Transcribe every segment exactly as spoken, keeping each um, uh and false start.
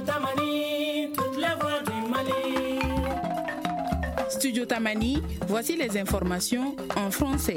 Tamani, toutes les voix du Mali. Studio Tamani, voici les informations en français.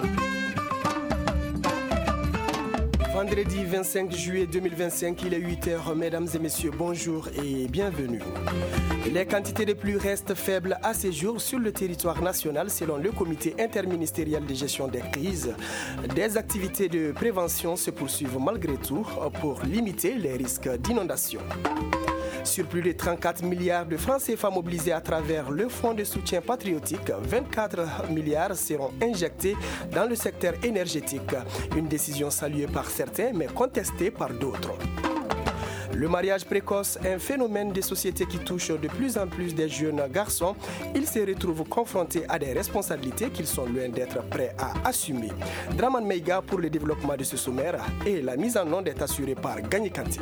Vendredi vingt-cinq juillet deux mille vingt-cinq, il est huit heures. Mesdames et messieurs, bonjour et bienvenue. Les quantités de pluie restent faibles à ces jours sur le territoire national selon le comité interministériel de gestion des crises. Des activités de prévention se poursuivent malgré tout pour limiter les risques d'inondation. Sur plus de trente-quatre milliards de francs C F A mobilisés à travers le fonds de soutien patriotique, vingt-quatre milliards seront injectés dans le secteur énergétique. Une décision saluée par certains mais contestée par d'autres. Le mariage précoce est un phénomène de société qui touche de plus en plus des jeunes garçons. Ils se retrouvent confrontés à des responsabilités qu'ils sont loin d'être prêts à assumer. Draman Meiga pour le développement de ce sommaire et la mise en onde est assurée par Gagné Kanté.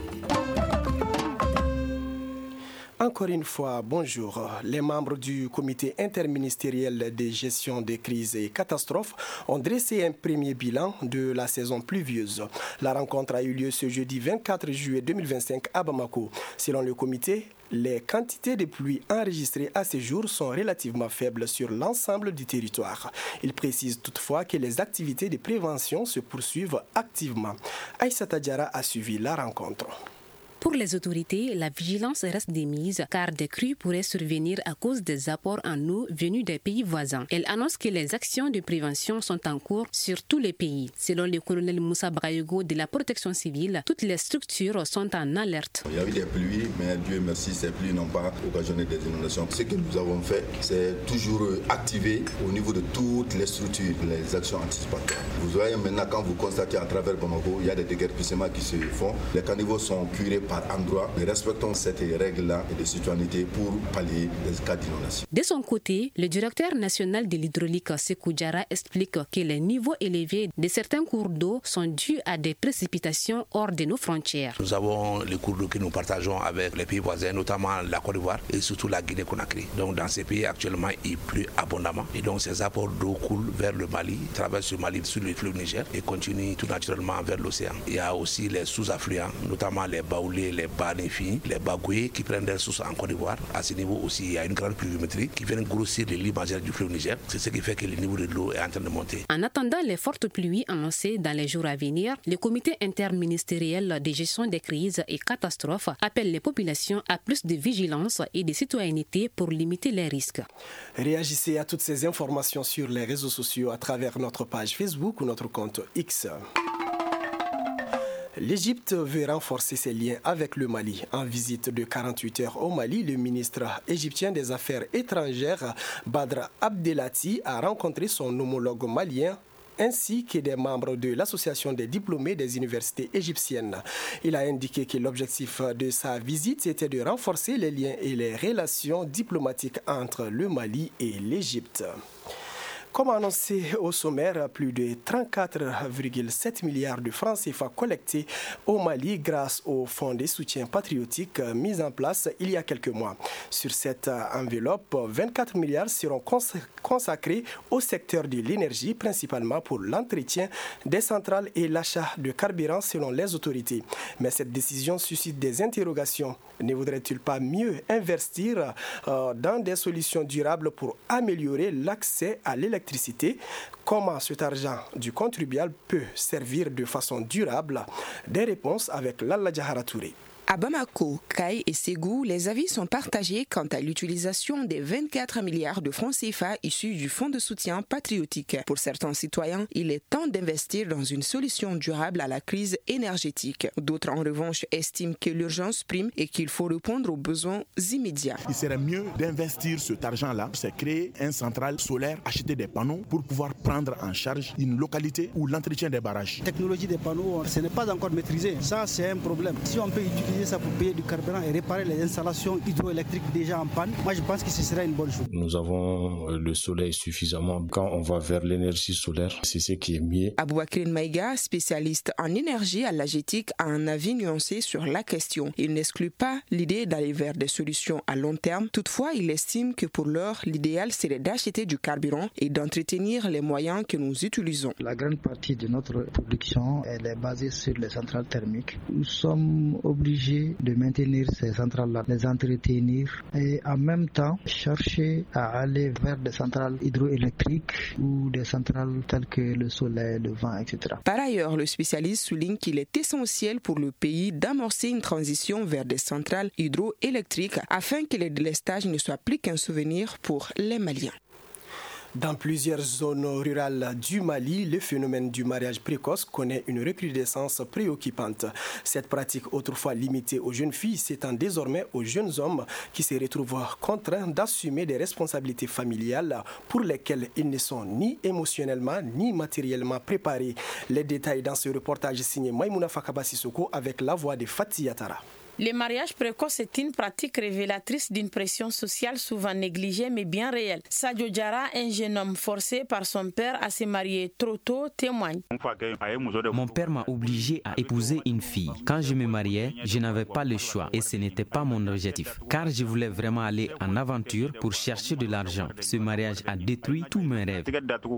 Encore une fois, bonjour. Les membres du comité interministériel de gestion des crises et catastrophes ont dressé un premier bilan de la saison pluvieuse. La rencontre a eu lieu ce jeudi vingt-quatre juillet deux mille vingt-cinq à Bamako. Selon le comité, les quantités de pluie enregistrées à ce jour sont relativement faibles sur l'ensemble du territoire. Il précise toutefois que les activités de prévention se poursuivent activement. Aïssata Diarra a suivi la rencontre. Pour les autorités, la vigilance reste démise car des crues pourraient survenir à cause des apports en eau venus des pays voisins. Elle annonce que les actions de prévention sont en cours sur tous les pays. Selon le colonel Moussa Brayogo de la protection civile, toutes les structures sont en alerte. Il y a eu des pluies, mais Dieu merci, ces pluies n'ont pas occasionné des inondations. Ce que nous avons fait, c'est toujours activer au niveau de toutes les structures les actions anticipatoires. Vous voyez maintenant, quand vous constatez à travers Bamako, il y a des déguerpissements qui se font. Les caniveaux sont curés par endroit. Mais respectons cette règle-là et de citoyenneté pour pallier les cas d'inondation. De son côté, le directeur national de l'hydraulique, Sekou Diarra, explique que les niveaux élevés de certains cours d'eau sont dus à des précipitations hors de nos frontières. Nous avons les cours d'eau que nous partageons avec les pays voisins, notamment la Côte d'Ivoire et surtout la Guinée-Conakry. Donc dans ces pays actuellement, il pleut abondamment et donc ces apports d'eau coulent vers le Mali, traversent le Mali sur le fleuve Niger et continuent tout naturellement vers l'océan. Il y a aussi les sous-affluents, notamment les Baoulés, les Banéfi, les Bagoué qui prennent des ressources en Côte d'Ivoire. À ce niveau aussi, il y a une grande pluviométrie qui vient grossir les lits majeurs du fleuve Niger. C'est ce qui fait que le niveau de l'eau est en train de monter. En attendant les fortes pluies annoncées dans les jours à venir, le comité interministériel de gestion des crises et catastrophes appelle les populations à plus de vigilance et de citoyenneté pour limiter les risques. Réagissez à toutes ces informations sur les réseaux sociaux à travers notre page Facebook ou notre compte X. L'Égypte veut renforcer ses liens avec le Mali. En visite de quarante-huit heures au Mali, le ministre égyptien des Affaires étrangères, Badr Abdelati, a rencontré son homologue malien ainsi que des membres de l'association des diplômés des universités égyptiennes. Il a indiqué que l'objectif de sa visite était de renforcer les liens et les relations diplomatiques entre le Mali et l'Égypte. Comme annoncé au sommaire, plus de trente-quatre virgule sept milliards de francs C F A collectés au Mali grâce au fonds de soutien patriotique mis en place il y a quelques mois. Sur cette enveloppe, vingt-quatre milliards seront consacrés au secteur de l'énergie, principalement pour l'entretien des centrales et l'achat de carburant selon les autorités. Mais cette décision suscite des interrogations. Ne vaudrait-il pas mieux investir euh, dans des solutions durables pour améliorer l'accès à l'électricité? Comment cet argent du contribuable peut servir de façon durable? Des réponses avec Lalla Diahara Touré. À Bamako, Kay et Ségou, les avis sont partagés quant à l'utilisation des vingt-quatre milliards de francs C F A issus du fonds de soutien patriotique. Pour certains citoyens, il est temps d'investir dans une solution durable à la crise énergétique. D'autres, en revanche, estiment que l'urgence prime et qu'il faut répondre aux besoins immédiats. Il serait mieux d'investir cet argent-là, c'est créer une centrale solaire, acheter des panneaux pour pouvoir prendre en charge une localité ou l'entretien des barrages. La technologie des panneaux, ce n'est pas encore maîtrisé. Ça, c'est un problème. Si on peut utiliser ça pour payer du carburant et réparer les installations hydroélectriques déjà en panne, moi je pense que ce serait une bonne chose. Nous avons le soleil suffisamment. Quand on va vers l'énergie solaire, c'est ce qui est mieux. Aboubakrin Maïga, spécialiste en énergie à l'Agétique, a un avis nuancé sur la question. Il n'exclut pas l'idée d'aller vers des solutions à long terme. Toutefois, il estime que pour l'heure, l'idéal serait d'acheter du carburant et d'entretenir les moyens que nous utilisons. La grande partie de notre production, elle est basée sur les centrales thermiques. Nous sommes obligés obligé de maintenir ces centrales-là, les entretenir et en même temps chercher à aller vers des centrales hydroélectriques ou des centrales telles que le soleil, le vent, et cetera. Par ailleurs, le spécialiste souligne qu'il est essentiel pour le pays d'amorcer une transition vers des centrales hydroélectriques afin que le délestage ne soit plus qu'un souvenir pour les Maliens. Dans plusieurs zones rurales du Mali, le phénomène du mariage précoce connaît une recrudescence préoccupante. Cette pratique, autrefois limitée aux jeunes filles, s'étend désormais aux jeunes hommes qui se retrouvent contraints d'assumer des responsabilités familiales pour lesquelles ils ne sont ni émotionnellement ni matériellement préparés. Les détails dans ce reportage signé Maïmouna Fakaba Sissoko avec la voix de Fatih Yatara. Le mariage précoce est une pratique révélatrice d'une pression sociale souvent négligée mais bien réelle. Sadio Diarra, un jeune homme forcé par son père à se marier trop tôt, témoigne. Mon père m'a obligé à épouser une fille. Quand je me mariais, je n'avais pas le choix et ce n'était pas mon objectif. Car je voulais vraiment aller en aventure pour chercher de l'argent. Ce mariage a détruit tous mes rêves.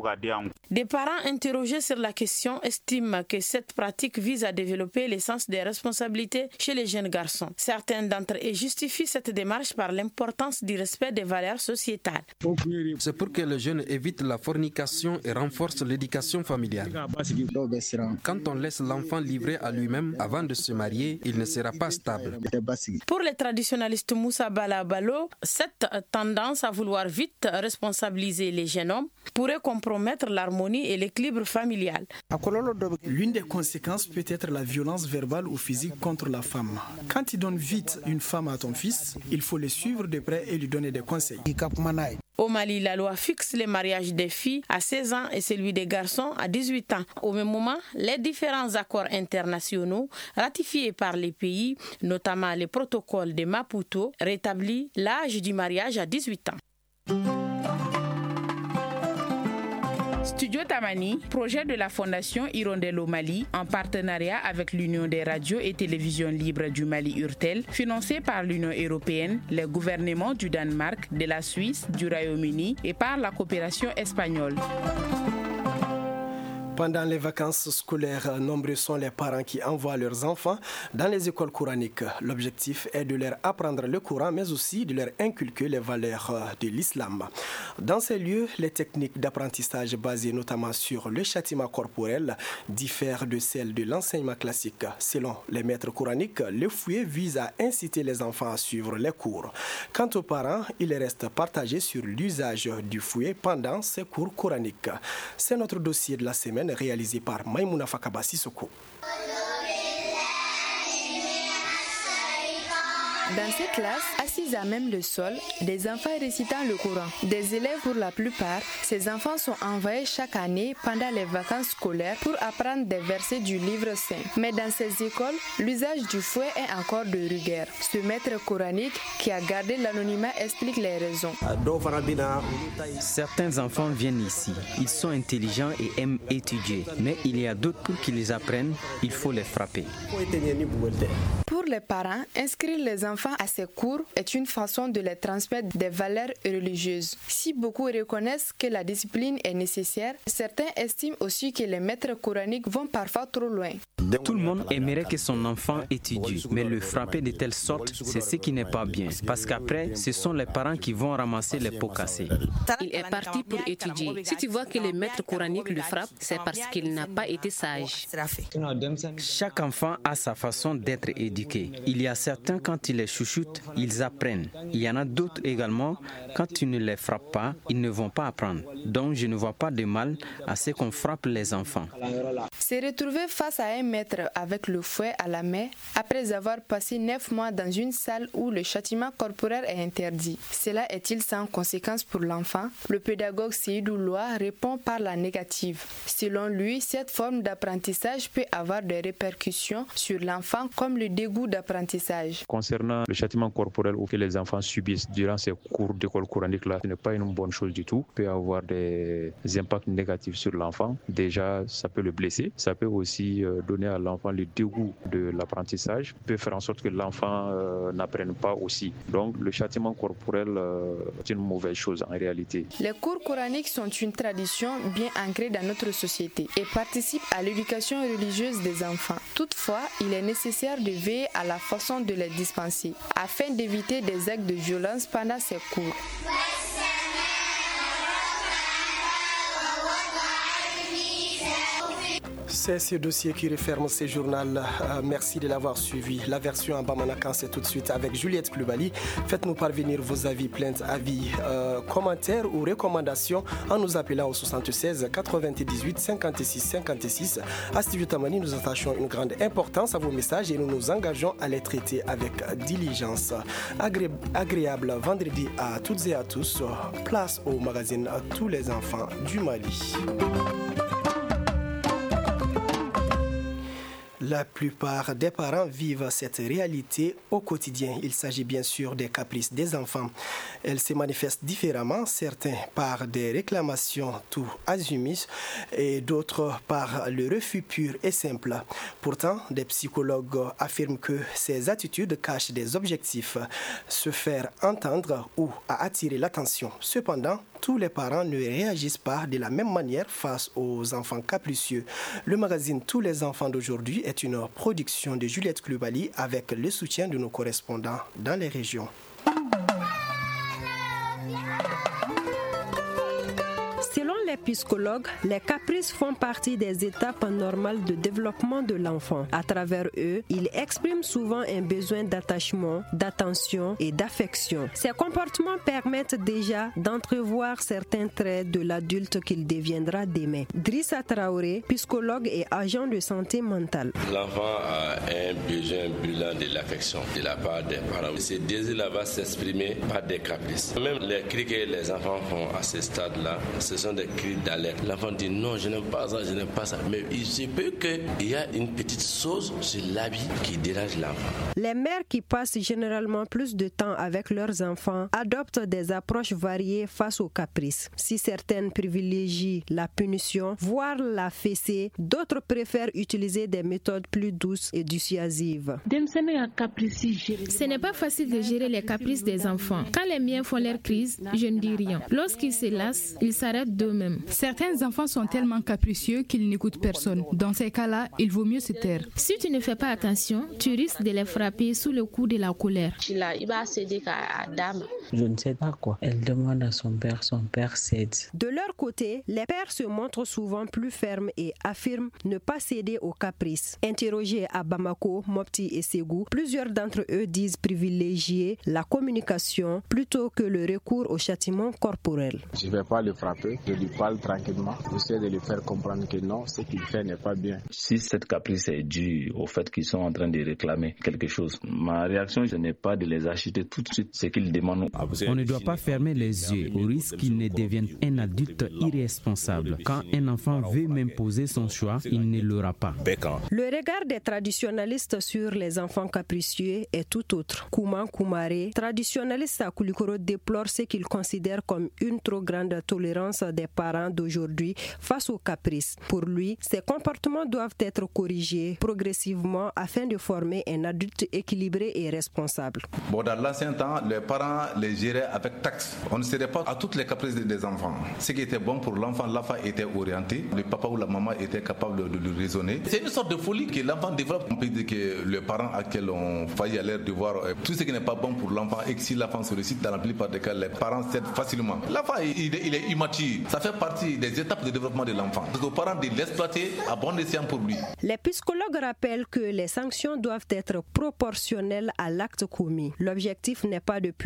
Des parents interrogés sur la question estiment que cette pratique vise à développer le sens des responsabilités chez les jeunes garçons. Certains d'entre eux justifient cette démarche par l'importance du respect des valeurs sociétales. C'est pour que les jeunes évitent la fornication et renforcent l'éducation familiale. Quand on laisse l'enfant livré à lui-même avant de se marier, il ne sera pas stable. Pour les traditionalistes Moussa Balabalo, cette tendance à vouloir vite responsabiliser les jeunes hommes pourrait compromettre l'harmonie et l'équilibre familial. L'une des conséquences peut être la violence verbale ou physique contre la femme. Quand tu donnes vite une femme à ton fils, il faut le suivre de près et lui donner des conseils. Au Mali, la loi fixe le mariage des filles à seize ans et celui des garçons à dix-huit ans. Au même moment, les différents accords internationaux ratifiés par les pays, notamment le protocole de Maputo, rétablit l'âge du mariage à dix-huit ans. Studio Tamani, projet de la Fondation Hirondelle au Mali, en partenariat avec l'Union des radios et télévisions libres du Mali Urtel, financé par l'Union européenne, les gouvernements du Danemark, de la Suisse, du Royaume-Uni et par la coopération espagnole. Pendant les vacances scolaires, nombreux sont les parents qui envoient leurs enfants dans les écoles coraniques. L'objectif est de leur apprendre le Coran, mais aussi de leur inculquer les valeurs de l'islam. Dans ces lieux, les techniques d'apprentissage basées notamment sur le châtiment corporel diffèrent de celles de l'enseignement classique. Selon les maîtres coraniques, le fouet vise à inciter les enfants à suivre les cours. Quant aux parents, ils restent partagés sur l'usage du fouet pendant ces cours coraniques. C'est notre dossier de la semaine réalisé par Maïmouna Fakaba Sissoko. Dans ces classes, assises à même le sol, des enfants récitant le Coran. Des élèves pour la plupart, ces enfants sont envoyés chaque année pendant les vacances scolaires pour apprendre des versets du livre saint. Mais dans ces écoles, l'usage du fouet est encore de rigueur. Ce maître coranique qui a gardé l'anonymat explique les raisons. Certains enfants viennent ici. Ils sont intelligents et aiment étudier. Mais il y a d'autres pour qu'ils apprennent, il faut les frapper. Pour les parents, inscrire les enfants à ces cours est une façon de les transmettre des valeurs religieuses. Si beaucoup reconnaissent que la discipline est nécessaire, certains estiment aussi que les maîtres coraniques vont parfois trop loin. Tout le monde aimerait que son enfant étudie, mais le frapper de telle sorte, c'est ce qui n'est pas bien. Parce qu'après, ce sont les parents qui vont ramasser les pots cassés. Il est parti pour étudier. Si tu vois que le maître coranique le frappe, c'est parce qu'il n'a pas été sage. Chaque enfant a sa façon d'être éduqué. Il y a certains, quand ils les chouchoutent, ils apprennent. Il y en a d'autres également, quand tu ne les frappes pas, ils ne vont pas apprendre. Donc je ne vois pas de mal à ce qu'on frappe les enfants. Se retrouver face à un maître avec le fouet à la main, après avoir passé neuf mois dans une salle où le châtiment corporel est interdit. Cela est-il sans conséquence pour l'enfant? Le pédagogue Seydou Loa répond par la négative. Selon lui, cette forme d'apprentissage peut avoir des répercussions sur l'enfant comme le dégoût d'apprentissage. Concernant le châtiment corporel que les enfants subissent durant ces cours d'école coranique là, ce n'est pas une bonne chose du tout. Ça peut avoir des impacts négatifs sur l'enfant. Déjà, ça peut le blesser. Ça peut aussi donner à l'enfant le dégoût de l'apprentissage. Ça peut faire en sorte que l'enfant euh, n'apprenne pas aussi. Donc, le châtiment corporel euh, est une mauvaise chose en réalité. Les cours coraniques sont une tradition bien ancrée dans notre société et participent à l'éducation religieuse des enfants. Toutefois, il est nécessaire de veiller à la façon de les dispenser afin d'éviter des actes de violence pendant ces cours. C'est ce dossier qui referme ce journal. Euh, merci de l'avoir suivi. La version en Bamanakan, c'est tout de suite avec Juliette Klubali. Faites-nous parvenir vos avis, plaintes, avis, euh, commentaires ou recommandations en nous appelant au soixante-seize quatre-vingt-dix-huit cinquante-six cinquante-six. À Studio Tamani, nous attachons une grande importance à vos messages et nous nous engageons à les traiter avec diligence. Agré- agréable vendredi à toutes et à tous. Place au magazine à tous les enfants du Mali. La plupart des parents vivent cette réalité au quotidien. Il s'agit bien sûr des caprices des enfants. Elles se manifestent différemment, certains par des réclamations tout azimuts et d'autres par le refus pur et simple. Pourtant, des psychologues affirment que ces attitudes cachent des objectifs, se faire entendre ou à attirer l'attention. Cependant, tous les parents ne réagissent pas de la même manière face aux enfants capricieux. Le magazine Tous les enfants d'aujourd'hui est une production de Juliette Klubali avec le soutien de nos correspondants dans les régions. Selon les psychologues, les caprices font partie des étapes normales de développement de l'enfant. À travers eux, il exprime souvent un besoin d'attachement, d'attention et d'affection. Ces comportements permettent déjà d'entrevoir certains traits de l'adulte qu'il deviendra demain. Drissa Traoré, psychologue et agent de santé mentale. L'enfant a un besoin brûlant de l'affection de la part des parents. Ce désir-là va s'exprimer par des caprices. Même les cris que les enfants font à ce stade-là, ce sont des cris d'alerte. L'enfant dit non, je n'aime pas ça, je n'aime pas ça. Mais il se peut qu'il y a une petite chose sur l'habit qui dérange l'enfant. Les mères qui passent généralement plus de temps avec leurs enfants adoptent des approches variées face aux caprices. Si certaines privilégient la punition, voire la fessée, d'autres préfèrent utiliser des méthodes plus douces et dissuasives. Ce n'est pas facile de gérer les caprices des enfants. Quand les miens font leur crise, je ne dis rien. Lorsqu'ils se lassent, ils s'arrêtent d'eux-mêmes. Certains enfants sont tellement capricieux qu'ils n'écoutent personne. Dans ces cas-là, il vaut mieux se taire. Si tu ne fais pas attention, tu risques de les frapper sous le coup de la colère. Je ne sais pas quoi. Elle demande à son père, son père cède. De leur côté, les pères se montrent souvent plus fermes et affirment ne pas céder aux caprices. Interrogés à Bamako, Mopti et Ségou, plusieurs d'entre eux disent privilégier la communication plutôt que le recours au châtiment corporel. Je ne vais pas le frapper, je lui parle tranquillement. J'essaie de lui faire comprendre que non, ce qu'il fait n'est pas bien. Si cette caprice est due au fait qu'ils sont en train de réclamer quelque chose, ma réaction, ce n'est pas de les acheter tout de suite ce qu'ils demandent. On ne doit pas fermer les yeux au risque qu'il ne devienne un adulte irresponsable. Quand un enfant veut m'imposer son choix, il ne l'aura pas. Le regard des traditionalistes sur les enfants capricieux est tout autre. Kouman Koumaré, traditionnaliste à Koulikoro, déplore ce qu'il considère comme une trop grande tolérance des parents d'aujourd'hui face aux caprices. Pour lui, ces comportements doivent être corrigés progressivement afin de former un adulte équilibré et responsable. Bon, dans l'ancien temps, les parents les géraient avec tact. On ne cédait pas à toutes les caprices des enfants. Ce qui était bon pour l'enfant, l'enfant était orienté. Le papa ou la maman était capable de lui raisonner. C'est une sorte de folie que l'enfant développe. On peut dire que les parents actuels ont failli à leur devoir. Tout ce qui n'est pas bon pour l'enfant et que si l'enfant se récite, dans la plupart des cas, les parents cèdent facilement. L'enfant, il est, il est immature. Ça fait partie des étapes de développement de l'enfant. Donc, aux parents de l'exploiter à bon escient pour lui. Les psychologues rappellent que les sanctions doivent être proportionnelles à l'acte commis. L'objectif n'est pas de punir systématiquement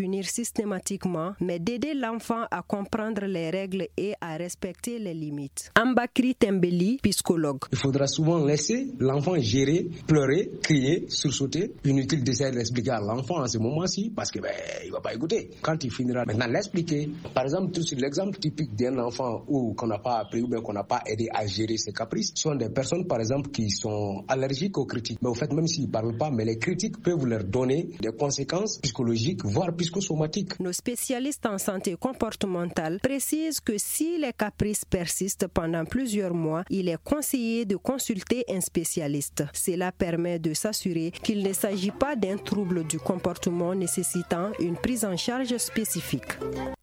systématiquement, mais d'aider l'enfant à comprendre les règles et à respecter les limites. Ambakri Tembeli, psychologue. Il faudra souvent laisser l'enfant gérer, pleurer, crier, sursauter. Inutile d'essayer d'expliquer à l'enfant à ce moment-ci parce que ben, il va pas écouter. Quand il finira, maintenant l'expliquer. Par exemple, tout sur l'exemple typique d'un enfant où qu'on n'a pas appris ou bien qu'on n'a pas aidé à gérer ses caprices, sont des personnes par exemple qui sont allergiques aux critiques. Mais au fait, même s'ils ne parlent pas, mais les critiques peuvent leur donner des conséquences psychologiques, voire psychosomatiques. Nos spécialistes en santé comportementale précisent que si les caprices persistent pendant plusieurs mois, il est conseillé de consulter un spécialiste. Cela permet de s'assurer qu'il ne s'agit pas d'un trouble du comportement nécessitant une prise en charge spécifique.